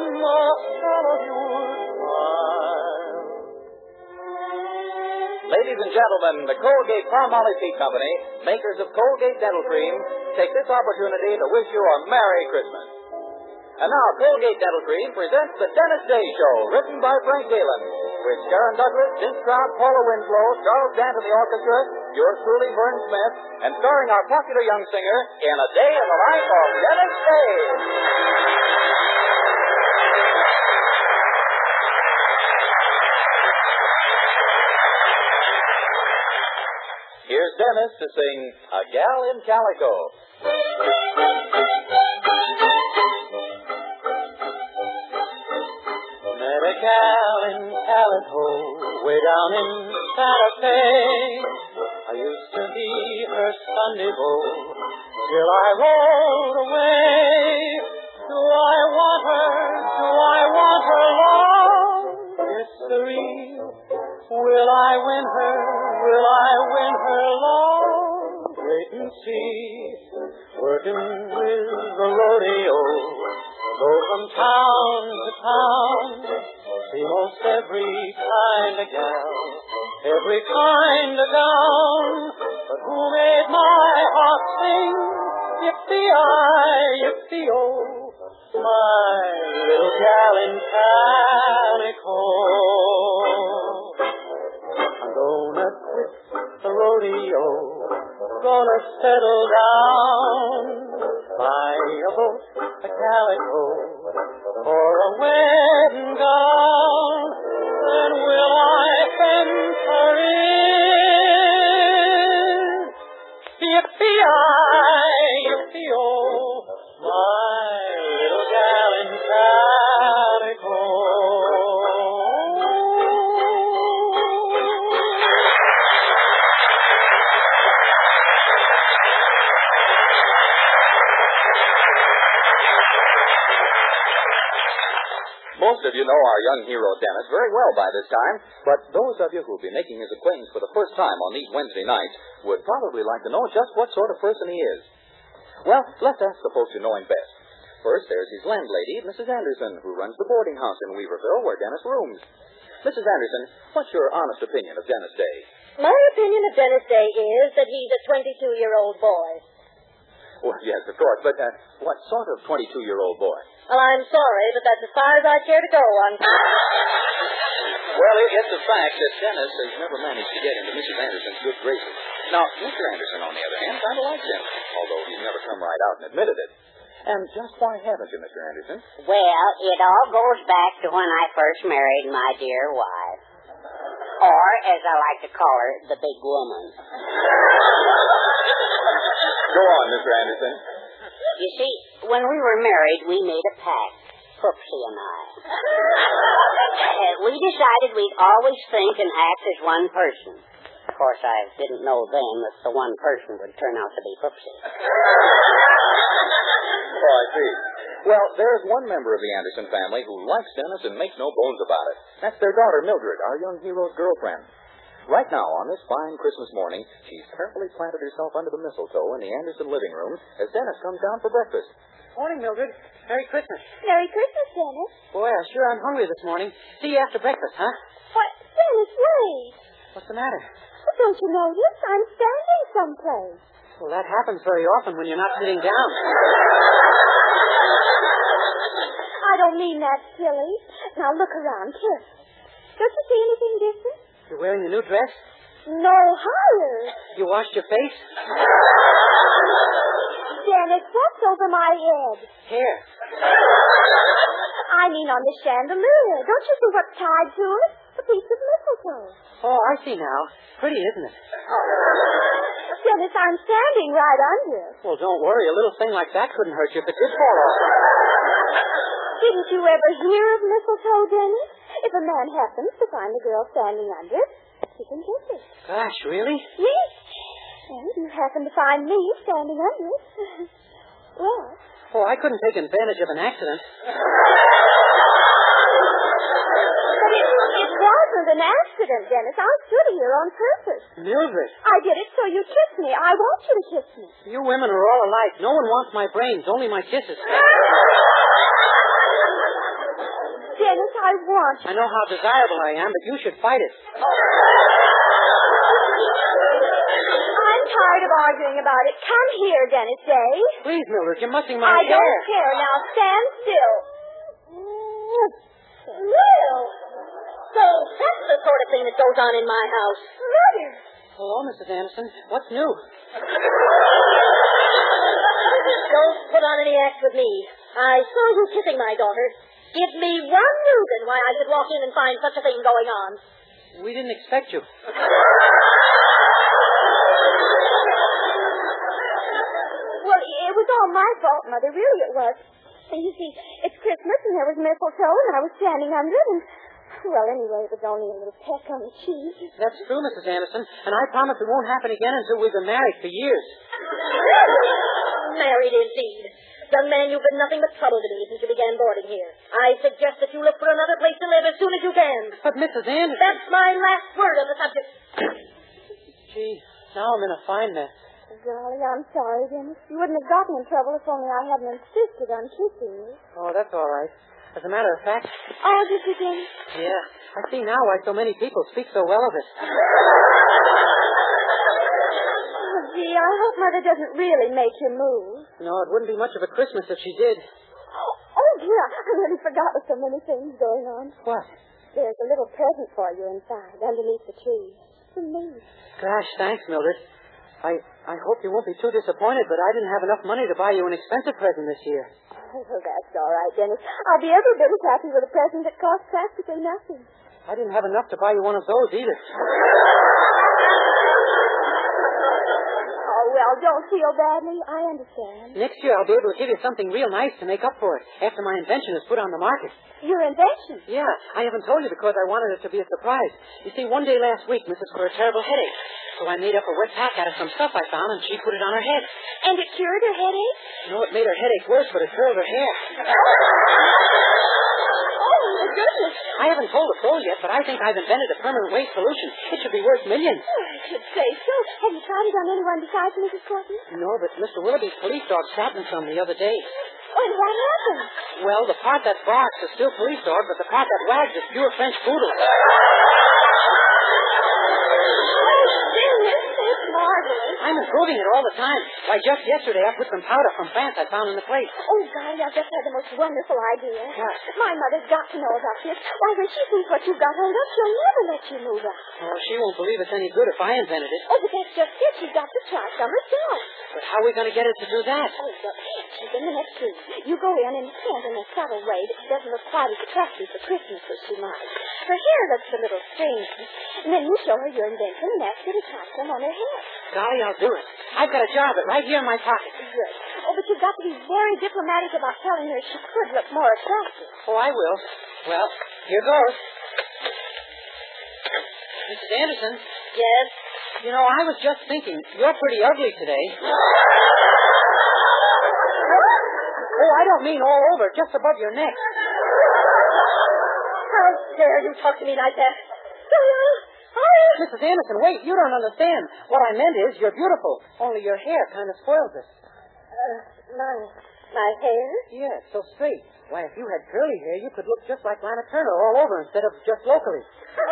Ladies and gentlemen, the Colgate-Palmolive Teeth Company, makers of Colgate Dental Cream, take this opportunity to wish you a Merry Christmas. And now, Colgate Dental Cream presents The Dennis Day Show, written by Frank Galen, with Sharon Douglas, Jim Stroud, Paula Winslow, Charles Dant in the orchestra, yours truly, Vern Smith, and starring our popular young singer in A Day in the Life of Dennis Day. Here's Dennis to sing A Gal in Calico. Met a gal in Calico, way down in Santa Fe. I used to be her Sunday beau, till I rode away. Do I want her? Do I want her long? Mystery. Will I win her? Will I win her long? Wait and see. Working with the rodeo, go from town to town. See most every kind of gal, every kind of gown. But who made my heart sing? Yippee-I, yippee-oh, my little gal in Calico. I'm gonna quit the rodeo, gonna settle down, buy a boat, a calico, or a wedding gown. Then will I enter in? Yippee-I, yippee-oh, my little gal in Calico. Most of you know our young hero, Dennis, very well by this time, but those of you who will be making his acquaintance for the first time on these Wednesday nights would probably like to know just what sort of person he is. Well, let's ask the folks who know him best. First, there's his landlady, Mrs. Anderson, who runs the boarding house in Weaverville where Dennis rooms. Mrs. Anderson, what's your honest opinion of Dennis Day? My opinion of Dennis Day is that he's a 22-year-old boy. Well, yes, of course, but what sort of 22-year-old boy? Well, I'm sorry, but that's as far as I care to go on. Well, it's a fact that Dennis has never managed to get into Mrs. Anderson's good graces. Now, Mr. Anderson, on the other hand, kind of likes him, although he's never come right out and admitted it. And just why haven't you, Mr. Anderson? Well, it all goes back to when I first married my dear wife. Or, as I like to call her, the big woman. Go on, Mr. Anderson. You see, when we were married, we made a pact, Foopsie and I. We decided we'd always think and act as one person. Of course, I didn't know then that the one person would turn out to be Foopsie. Oh, I see. Well, there's one member of the Anderson family who likes Dennis and makes no bones about it. That's their daughter, Mildred, our young hero's girlfriend. Right now, on this fine Christmas morning, she's carefully planted herself under the mistletoe in the Anderson living room as Dennis comes down for breakfast. Morning, Mildred. Merry Christmas. Merry Christmas, Dennis. Boy, I sure am hungry this morning. See you after breakfast, huh? What? Dennis, wait. What's the matter? Well, don't you notice? I'm standing someplace. Well, that happens very often when you're not sitting down. I don't mean that, silly. Now, look around carefully. Don't you see anything different? You're wearing the new dress? No higher. You washed your face? Dennis, what's over my head? Hair. I mean on the chandelier. Don't you see what's tied to it? A piece of mistletoe. Oh, I see now. Pretty, isn't it? Dennis, I'm standing right under. Well, don't worry. A little thing like that couldn't hurt you if it did fall off. Didn't you ever hear of mistletoe, Dennis? If a man happens to find a girl standing under it, he can kiss it. Gosh, really? Yes. And you happen to find me standing under it. Well. Oh, I couldn't take advantage of an accident. But it wasn't an accident, Dennis. I stood here on purpose. Mildred. I did it so you'd kiss me. I want you to kiss me. You women are all alike. No one wants my brains, only my kisses. I want you. I know how desirable I am, but you should fight it. I'm tired of arguing about it. Come here, Dennis Day. Please, Mildred, you're mussing my I hair. don't care. Now stand still. Will. So that's the sort of thing that goes on in my house. Mother. Hello, Mrs. Anderson. What's new? Don't put on any act with me. I saw you kissing my daughter. Give me one reason why I should walk in and find such a thing going on. We didn't expect you. Well, it was all my fault, Mother. Really, it was. And you see, it's Christmas, and there was mistletoe, and I was standing under it, and... Well, anyway, it was only a little peck on the cheek. That's true, Mrs. Anderson, and I promise it won't happen again until we've been married for years. Married indeed. Young man, you've been nothing but trouble to me since you began boarding here. I suggest that you look for another place to live as soon as you can. But Mrs. Anderson... That's my last word on the subject. Gee, now I'm in a fine mess. Golly, I'm sorry, Dennis. You wouldn't have gotten in trouble if only I hadn't insisted on kissing you. Oh, that's all right. As a matter of fact... Oh, did you, Dennis? Yeah, I see now why so many people speak so well of it. Oh, gee, I hope Mother doesn't really make you move. No, it wouldn't be much of a Christmas if she did. Oh, dear, I really forgot with so many things going on. What? There's a little present for you inside, underneath the tree. For me. Gosh, thanks, Mildred. I hope you won't be too disappointed, but I didn't have enough money to buy you an expensive present this year. Oh, that's all right, Dennis. I'll be every bit as happy with a present that costs practically nothing. I didn't have enough to buy you one of those either. Oh, well, don't feel badly. I understand. Next year I'll be able to give you something real nice to make up for it after my invention is put on the market. Your invention? Yeah, I haven't told you because I wanted it to be a surprise. You see, one day last week, Mrs. got a terrible headache. So I made up a wet pack out of some stuff I found, and she put it on her head. And it cured her headache? No, it made her headache worse, but it curled her hair. Oh, my goodness. I haven't told the soul yet, but I think I've invented a permanent waste solution. It should be worth millions. Oh, I should say so. Have you tried it on anyone besides Mrs. Courtney? No, but Mr. Willoughby's police dog stopped me some the other day. Oh, and what happened? Well, the part that barks is still police dog, but the part that wags is pure French poodle. Marvelous. I'm improving it all the time. Why, just yesterday I put some powder from France I found in the plate. Oh, golly, I've just had the most wonderful idea. What? My mother's got to know about this. Why, when she sees what you've got hold of, she'll never let you move out. Oh, she won't believe it's any good if I invented it. Oh, but that's just it. She's got to try some herself. But how are we going to get her to do that? Oh, look, she's in the next room. You go in and hint in a subtle way that she doesn't look quite as attractive for Christmas as she might. Her hair looks a little strange. And then you show her your invention and ask her to try some on her hair. Golly, I'll do it. I've got a jar of it right here in my pocket. Good. Oh, but you've got to be very diplomatic about telling her she could look more attractive. Oh, I will. Well, here goes. Mrs. Anderson. Yes? You know, I was just thinking, you're pretty ugly today. Oh, I don't mean all over, just above your neck. How dare you talk to me like that? Mrs. Anderson, wait, you don't understand. What I meant is you're beautiful, only your hair kind of spoils it. My hair? Yeah, it's so straight. Why, if you had curly hair, you could look just like Lana Turner all over instead of just locally.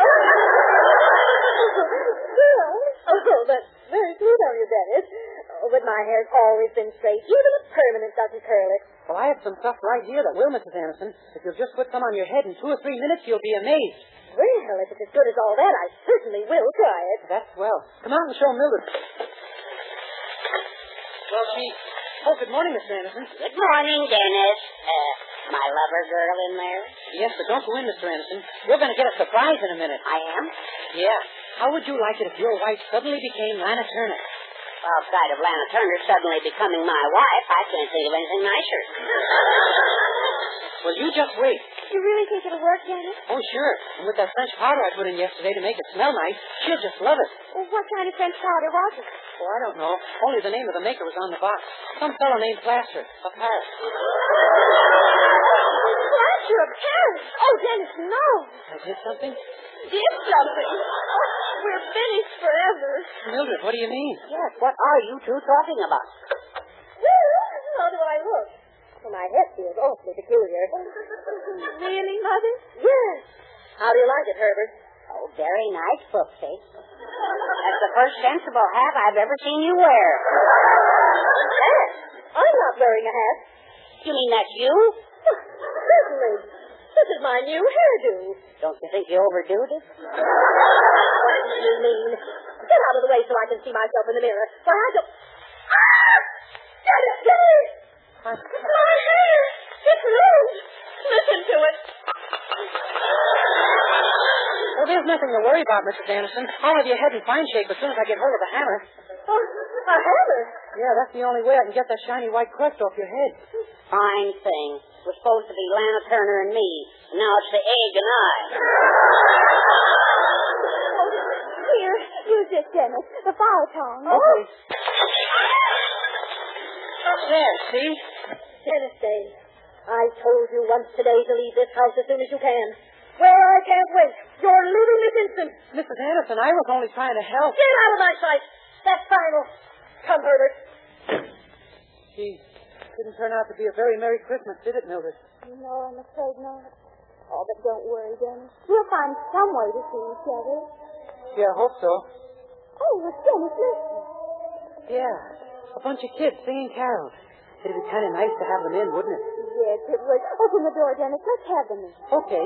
Oh, that's very sweet of you, Dennis. Oh, but my hair's always been straight. Even the permanent doesn't curl it. Well, I have some stuff right here that will, Mrs. Anderson. If you'll just put some on your head in 2 or 3 minutes, you'll be amazed. Well, if it's as good as all that, I certainly will try it. That's swell. Come out and show Mildred. Well, Oh, good morning, Mr. Anderson. Good morning, Dennis. My lover girl in there? Yes, but don't go in, Mr. Anderson. You're going to get a surprise in a minute. I am? Yeah. How would you like it if your wife suddenly became Lana Turner? Well, outside of Lana Turner suddenly becoming my wife, I can't think of anything nicer. Well, you just wait. You really think it'll work, Dennis? Oh, sure. And with that French powder I put in yesterday to make it smell nice, she'll just love it. Well, what kind of French powder was it? Oh, I don't know. Only the name of the maker was on the box. Some fellow named Plaster of Paris. Plaster of Paris? Oh, Dennis, no. I did something? Did something? Oh, we're finished forever. Mildred, what do you mean? Yes, what are you two talking about? Well, how do I look? Well, my head feels awfully peculiar. Really, Mother? Yes. How do you like it, Herbert? Oh, very nice, Foxy. That's the first sensible hat I've ever seen you wear. Hat? I'm not wearing a hat. You mean that's you? Certainly. This is my new hairdo. Don't you think you overdo it? What do you mean? Get out of the way so I can see myself in the mirror. Why, I don't... Ah! Get it! My hair! It's loose! Listen to it. Well, there's nothing to worry about, Mrs. Anderson. I'll have your head in fine shape as soon as I get hold of the hammer. Oh, a hammer? Yeah, that's the only way I can get that shiny white crust off your head. Fine thing. It was supposed to be Lana Turner and me. Now it's the egg and I. Here, use this, Dennis. The fire tongs. Okay. There, see? Dennis Dane, I told you once today to leave this house as soon as you can. Well, I can't wait. You're leaving this instant. Mrs. Anderson, I was only trying to help. Get out of my sight. That's final. Come, Herbert. Gee, didn't turn out to be a very Merry Christmas, did it, Mildred? No, I'm afraid not. Oh, but don't worry, Dennis. We'll find some way to see each other. Yeah, I hope so. Oh, was Dennis listening? Yeah, a bunch of kids singing carols. It'd be kind of nice to have them in, wouldn't it? Yes, it would. Open the door, Dennis. Let's have them in. Okay.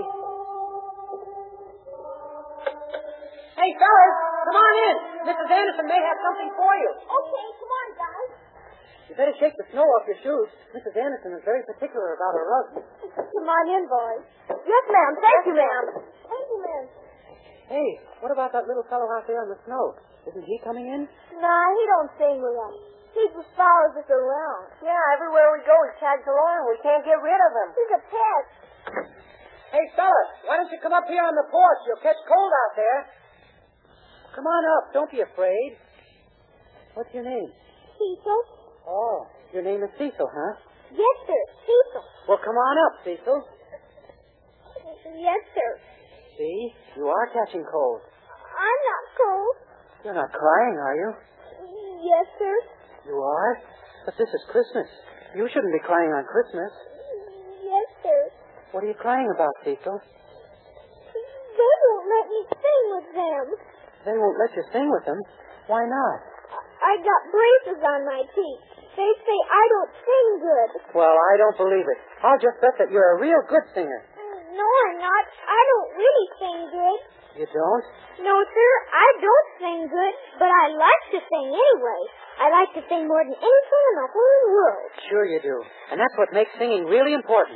Hey, fellas, come on in. Mrs. Anderson may have something for you. Okay, come on, guys. You better shake the snow off your shoes. Mrs. Anderson is very particular about her rugs. Come on in, boys. Yes, ma'am. Thank you, ma'am. Thank you, ma'am. Hey, what about that little fellow out there on the snow? Isn't he coming in? Nah, he don't sing with us. He just follows us around. Yeah, everywhere we go, he tags along. We can't get rid of him. He's a pet. Hey, fellas, why don't you come up here on the porch? You'll catch cold out there. Come on up. Don't be afraid. What's your name? Cecil? Oh, your name is Cecil, huh? Yes, sir. Cecil. Well, come on up, Cecil. Yes, sir. See, you are catching cold. I'm not cold. You're not crying, are you? Yes, sir. You are? But this is Christmas. You shouldn't be crying on Christmas. Yes, sir. What are you crying about, Cecil? They won't let me sing with them. They won't let you sing with them. Why not? I got braces on my teeth. They say I don't sing good. Well, I don't believe it. I'll just bet that you're a real good singer. No, I'm not. I don't really sing good. You don't? No, sir, I don't sing good, but I like to sing anyway. I like to sing more than anything in the whole world. Sure you do. And that's what makes singing really important.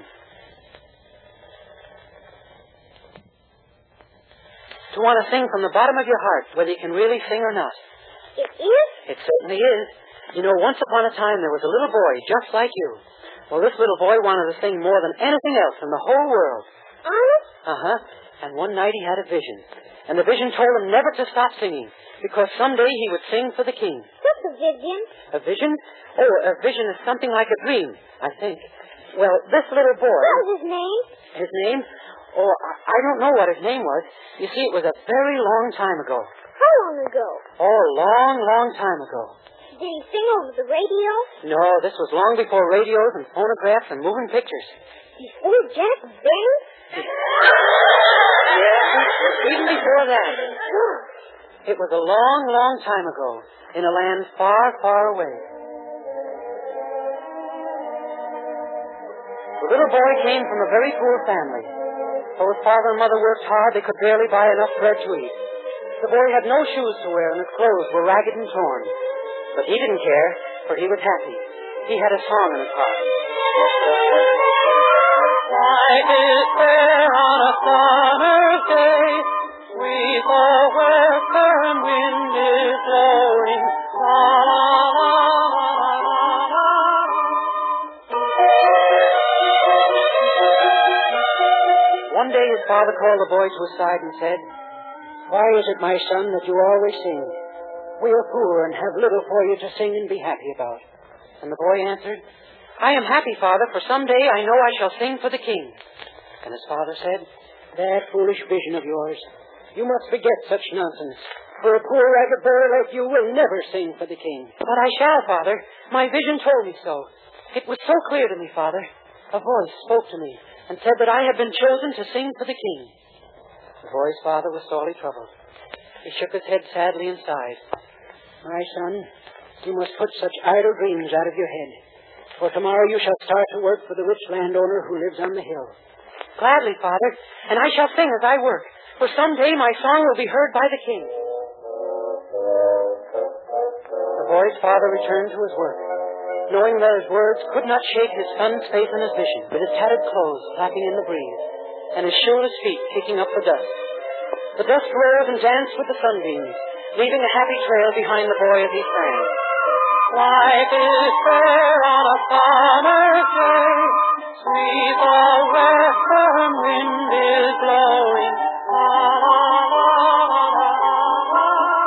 To want to sing from the bottom of your heart, whether you can really sing or not. It is? It certainly is. You know, once upon a time there was a little boy just like you. Well, this little boy wanted to sing more than anything else in the whole world. Honest? Uh-huh. And one night he had a vision. And the vision told him never to stop singing, because someday he would sing for the king. What's a vision? A vision? Oh, a vision is something like a dream, I think. Well, this little boy... What was his name? His name? Oh, I don't know what his name was. You see, it was a very long time ago. How long ago? Oh, a long, long time ago. Did he sing over the radio? No, this was long before radios and phonographs and moving pictures. Before Jack Benny? Yes, even before that. It was a long, long time ago in a land far, far away. The little boy came from a very poor family. Though his father and mother worked hard, they could barely buy enough bread to eat. The boy had no shoes to wear, and his clothes were ragged and torn. But he didn't care, for he was happy. He had a song in his heart. Light is there on a summer's day, sweet the western wind is blowing. La la la la la la. One day his father called the boy to his side and said, "Why is it, my son, that you always sing? We are poor and have little for you to sing and be happy about." And the boy answered, "I am happy, Father, for someday I know I shall sing for the king." And his father said, "That foolish vision of yours, you must forget such nonsense. For a poor ragged boy like you will never sing for the king." "But I shall, Father. My vision told me so. It was so clear to me, Father. A voice spoke to me. and said that I had been chosen to sing for the king. The boy's father was sorely troubled. He shook his head sadly and sighed. My son, you must put such idle dreams out of your head. For tomorrow you shall start to work for the rich landowner who lives on the hill. Gladly, Father, and I shall sing as I work, for someday my song will be heard by the king. The boy's father returned to his work, knowing that his words could not shake his son's faith in his vision, with his tattered clothes flapping in the breeze, and his shoeless feet kicking up the dust. The dust rose and danced with the sunbeams, leaving a happy trail behind the boy as he sang. Life is fair on a summer's day, sweet the western wind is blowing. La, la, la, la, la, la.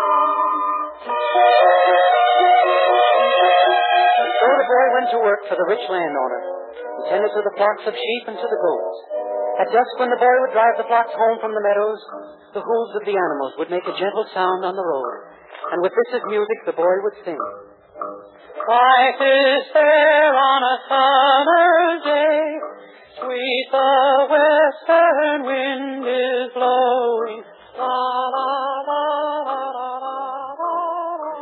So the boy went to work for the rich landowner, and tended to the flocks of sheep and to the goats. At dusk, when the boy would drive the flocks home from the meadows, the hooves of the animals would make a gentle sound on the road, and with this as music the boy would sing. Life is fair on a summer's day, sweet the western wind is blowing. La, la, la, la, la, la, la.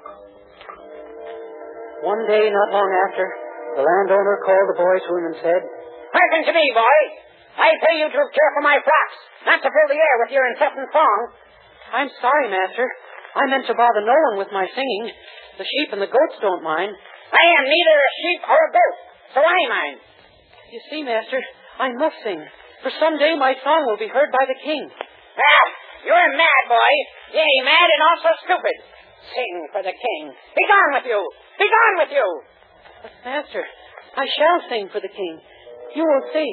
One day, not long after, the landowner called the boy to him and said, Hearken to me, boy. I pay you to care for my flocks, not to fill the air with your incessant song. I'm sorry, master. I meant to bother no one with my singing. The sheep and the goats don't mind. I am neither a sheep or a goat, so I mind. You see, master, I must sing, for someday my song will be heard by the king. Ah, you're mad, boy. Yea, mad and also stupid. Sing for the king. Be gone with you. Be gone with you. But, master, I shall sing for the king. You will see.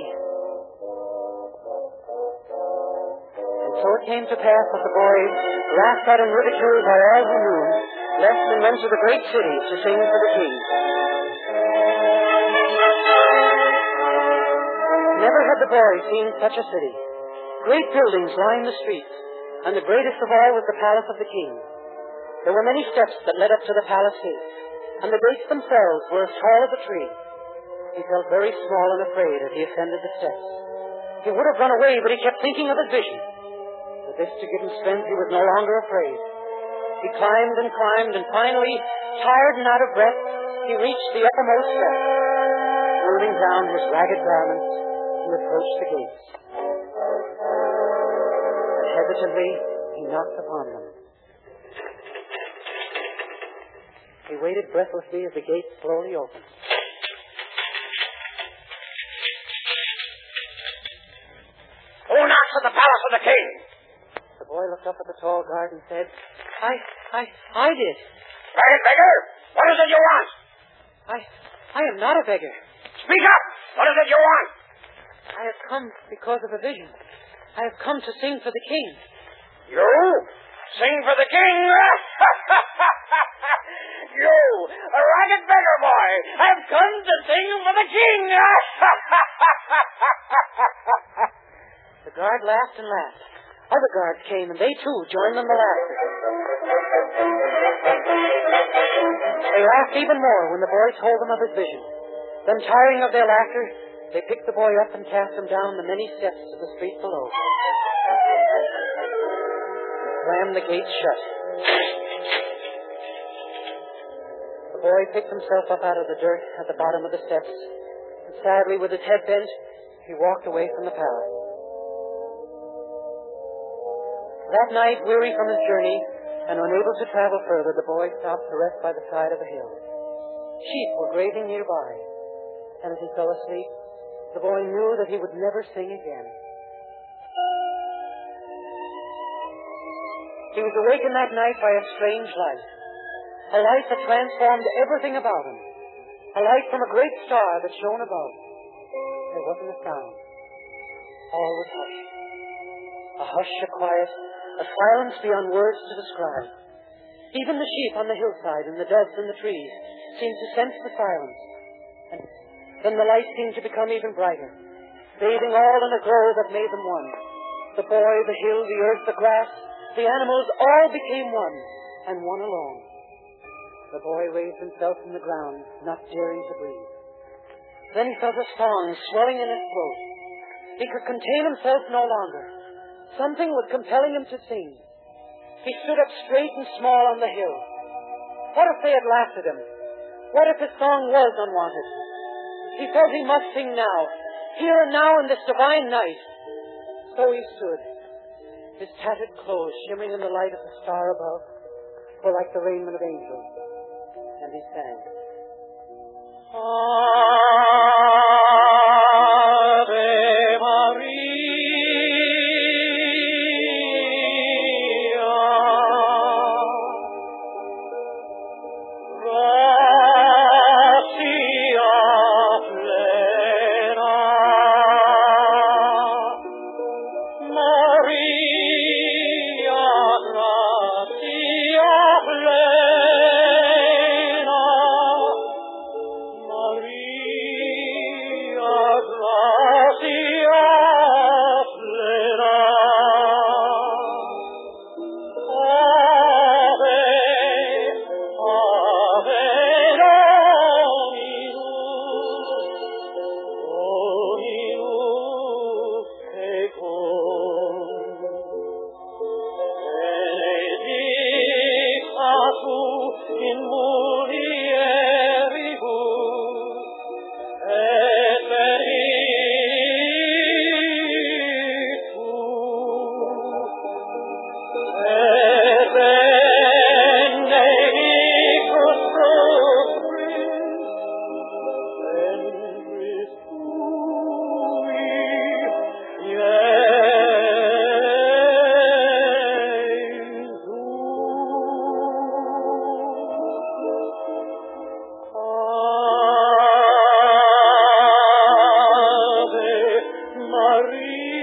And so it came to pass that the boy, laughed at and ridiculed by all who knew him, left and went to the great city to sing for the king. Never had the boy seen such a city. Great buildings lined the streets, and the greatest of all was the palace of the king. There were many steps that led up to the palace gates, and the gates themselves were as tall as a tree. He felt very small and afraid as he ascended the steps. He would have run away, but he kept thinking of his vision. With this to give him strength, he was no longer afraid. He climbed and climbed, and finally, tired and out of breath, he reached the uppermost step. Smoothing down his ragged garments, he approached the gates. But hesitantly, he knocked upon them. He waited breathlessly as the gates slowly opened. Who knocks at the palace of the king? The boy looked up at the tall guard and said, I did. Ragged beggar, what is it you want? I am not a beggar. Speak up! What is it you want? I have come because of a vision. I have come to sing for the king. You? Sing for the king? You, a ragged beggar boy, have come to sing for the king. The guard laughed and laughed. Other guards came, and they too joined in the laughter. They laughed even more when the boy told them of his vision. Then, tiring of their laughter, they picked the boy up and cast him down the many steps to the street below. They slammed the gates shut. The boy picked himself up out of the dirt at the bottom of the steps, and sadly, with his head bent, he walked away from the palace. That night, weary from his journey and unable to travel further, the boy stopped to rest by the side of a hill. Sheep were grazing nearby, and as he fell asleep, the boy knew that he would never sing again. He was awakened that night by a strange light, a light that transformed everything about him, a light from a great star that shone above. There wasn't a sound. All was hushed. A hush, a quiet, a silence beyond words to describe. Even the sheep on the hillside and the doves in the trees seemed to sense the silence. And then the light seemed to become even brighter, bathing all in a glow that made them one. The boy, the hill, the earth, the grass, the animals, all became one, and one alone. The boy raised himself from the ground, not daring to breathe. Then he felt a song swelling in his throat, He could contain himself no longer. Something was compelling him to sing. He stood up straight and small on the hill. What if they had laughed at him? What if his song was unwanted? He felt he must sing now, here and now in this divine night. So he stood, his tattered clothes shimmering in the light of the star above, were like the raiment of angels. And he sang. Ave Maria, gratia plena, Maria, gratia plena, Maria, gratia plena. Ave, Ave Dominus tecum, benedicta tu in mulieribus, et benedictus, et benedictus ventris tui, Ave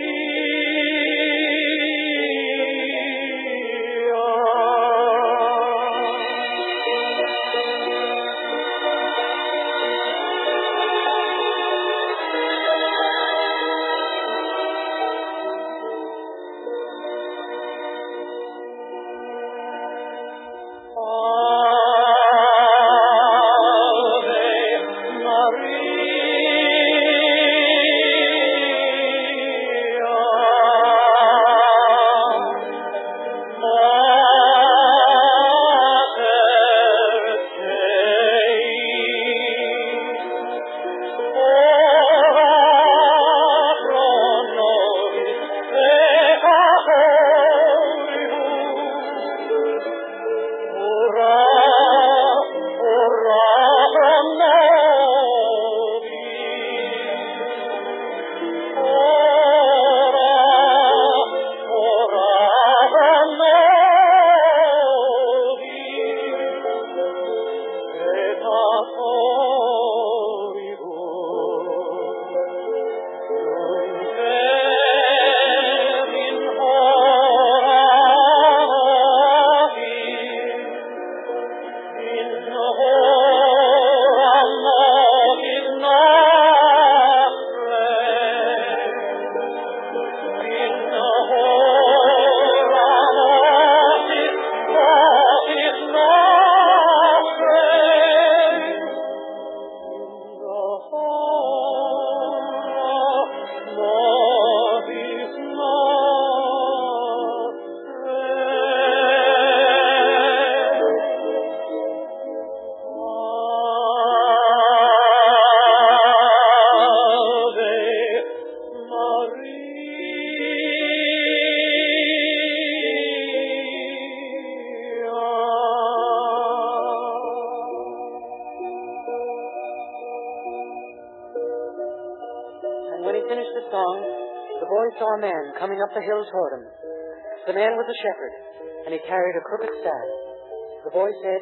saw a man coming up the hill toward him. The man was a shepherd, and he carried a crooked staff. The boy said,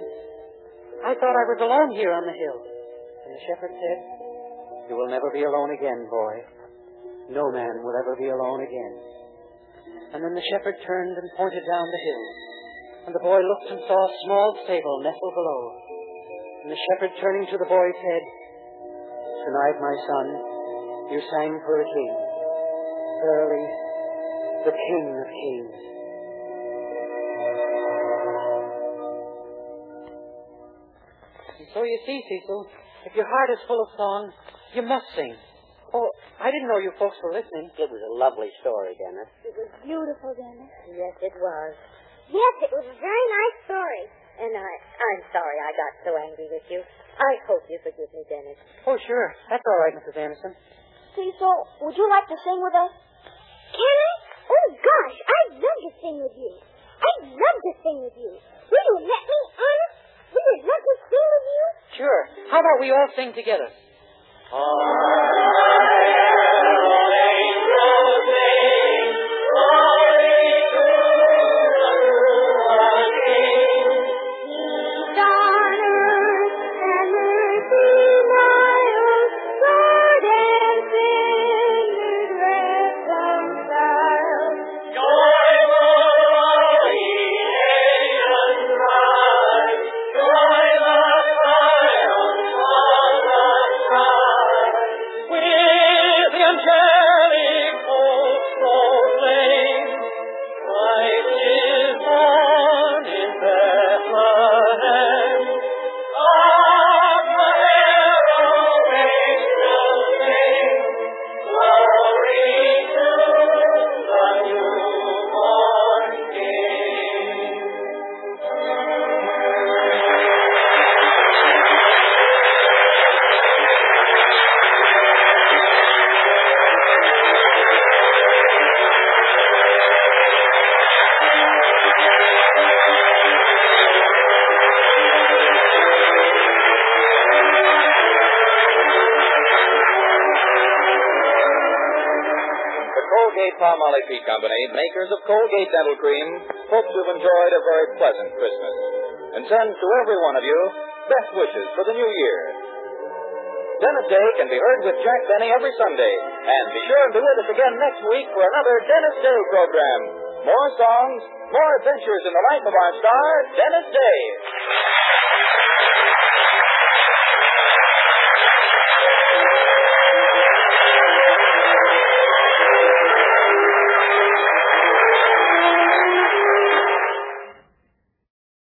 "I thought I was alone here on the hill." And the shepherd said, "You will never be alone again, boy. No man will ever be alone again." And then the shepherd turned and pointed down the hill, and the boy looked and saw a small stable nestled below. And the shepherd, turning to the boy, said, "Tonight, my son, you sang for a king, verily, the King of Kings." And so you see, Cecil, if your heart is full of song, you must sing. Oh, I didn't know you folks were listening. It was a lovely story, Dennis. It was beautiful, Dennis. Yes, it was. Yes, it was a very nice story. And I'm sorry I got so angry with you. I hope you forgive me, Dennis. Oh, sure. That's all right, Mrs. Anderson. Cecil, would you like to sing with us? Can I? Oh, gosh, I'd love to sing with you. I'd love to sing with you. Will you let me, honest? Will you let me sing with you? Sure. How about we all sing together? Colgate-Palmolive Peat Company, makers of Colgate Dental Cream, hopes you've enjoyed a very pleasant Christmas and sends to every one of you best wishes for the new year. Dennis Day can be heard with Jack Benny every Sunday. And be sure to be with us again next week for another Dennis Day program. More songs, more adventures in the life of our star, Dennis Day.